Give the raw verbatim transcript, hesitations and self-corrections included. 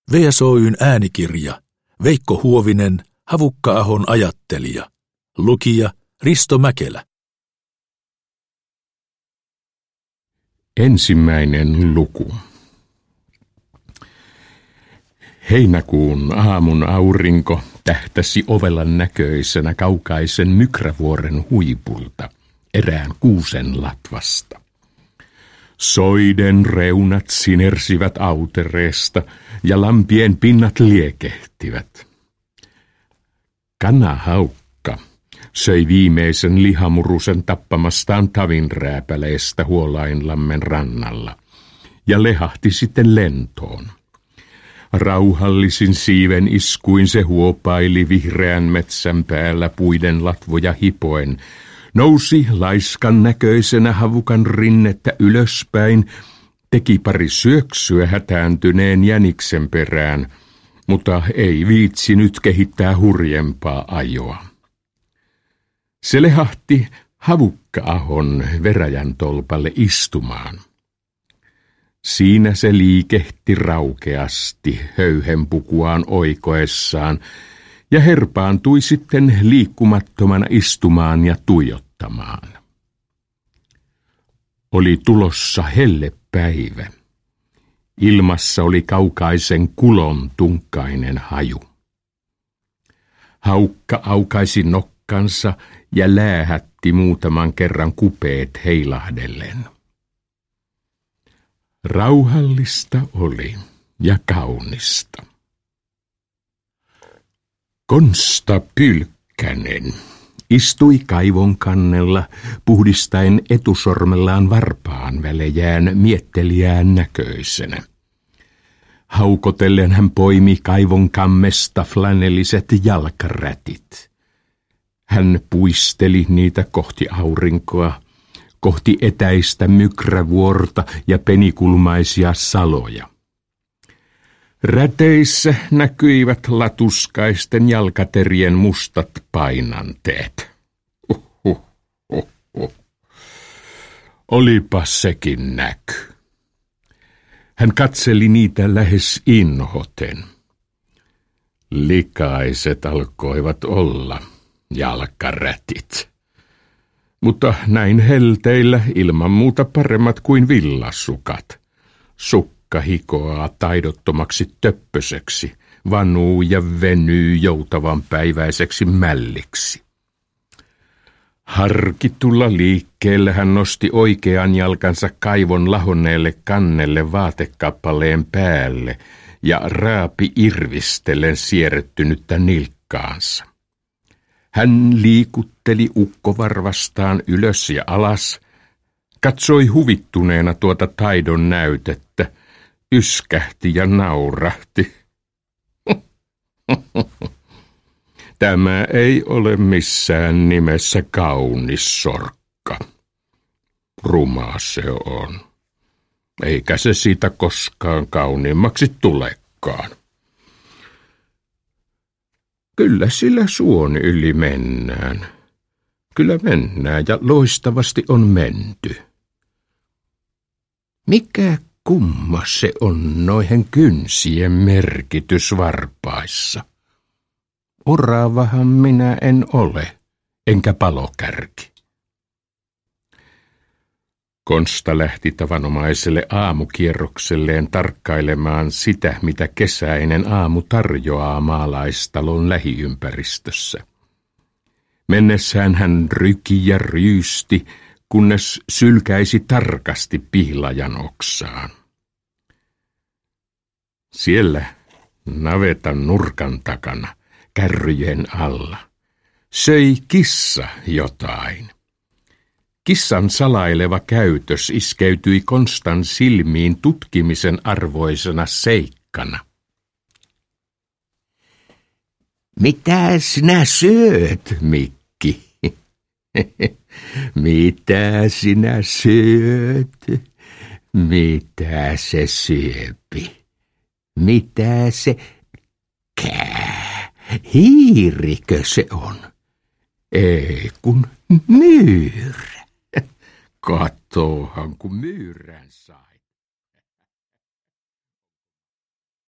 V S Oy:n äänikirja. Veikko Huovinen, Havukka-ahon ajattelija. Lukija Risto Mäkelä. Ensimmäinen luku. Heinäkuun aamun aurinko tähtäsi ovelan näköisenä kaukaisen Mykrävuoren huipulta, erään kuusen latvasta. Soiden reunat sinersivät autereesta ja lampien pinnat liekehtivät. Kanahaukka söi viimeisen lihamurusen tappamastaan tavinrääpäleestä Huolainlammen rannalla ja lehahti sitten lentoon. Rauhallisin siiven iskuin se huopaili vihreän metsän päällä puiden latvoja hipoen, nousi laiskan näköisenä havukan rinnettä ylöspäin, teki pari syöksyä hätääntyneen jäniksen perään, mutta ei viitsinyt kehittää hurjempaa ajoa. Se lehahti Havukka-ahon veräjän tolpalle istumaan. Siinä se liikehti raukeasti höyhenpukuaan oikoessaan ja herpaantui sitten liikkumattomana istumaan ja tuijottamaan. Oli tulossa hellepäivä. Ilmassa oli kaukaisen kulon tunkkainen haju. Haukka aukaisi nokkansa ja läähätti muutaman kerran kupeet heilahdellen. Rauhallista oli ja kaunista. Konsta Pylkkänen istui kaivon kannella puhdistaen etusormellaan varpaan välejään mietteliään näköisenä. Haukotellen hän poimi kaivon kammesta flanelliset jalkarätit. Hän puisteli niitä kohti aurinkoa, kohti etäistä Mykrävuorta ja penikulmaisia saloja. Räteissä näkyivät latuskaisten jalkaterien mustat painanteet. Uhuh, uhuh. Olipa sekin näky. Hän katseli niitä lähes inhoten. Likaiset alkoivat olla jalkarätit. Mutta näin helteillä ilman muuta paremmat kuin villasukat. Sukka hikoaa taidottomaksi töppöseksi, vanuu ja venyy joutavan päiväiseksi mälliksi. Harkitulla liikkeellä hän nosti oikean jalkansa kaivon lahonneelle kannelle vaatekappaleen päälle ja raapi irvistellen sierrettynyttä nilkkaansa. Hän liikutteli ukkovarvastaan ylös ja alas, katsoi huvittuneena tuota taidon näytettä, yskähti ja naurahti. Tämä ei ole missään nimessä kaunis sorkka. Rumaa se on, eikä se siitä koskaan kauniimmaksi tulekaan. Kyllä sillä suon yli mennään. Kyllä mennään ja loistavasti on menty. Mikä kumma se on noihen kynsien merkitys varpaissa. Oravahan minä en ole, enkä palokärki. Konsta lähti tavanomaiselle aamukierrokselleen tarkkailemaan sitä, mitä kesäinen aamu tarjoaa maalaistalon lähiympäristössä. Mennessään hän ryki ja ryysti, kunnes sylkäisi tarkasti pihlajan oksaan. Siellä navetan nurkan takana, kärryjen alla, söi kissa jotain. Kissan salaileva käytös iskeytyi Konstan silmiin tutkimisen arvoisena seikkana. Mitä sinä syöt, Mikki? Mitä sinä syöt? Mitä se syöpi? Mitä se... Kää? Hiirikö se on? Ei kun myyrä. Katsohan, kun myyrän sai.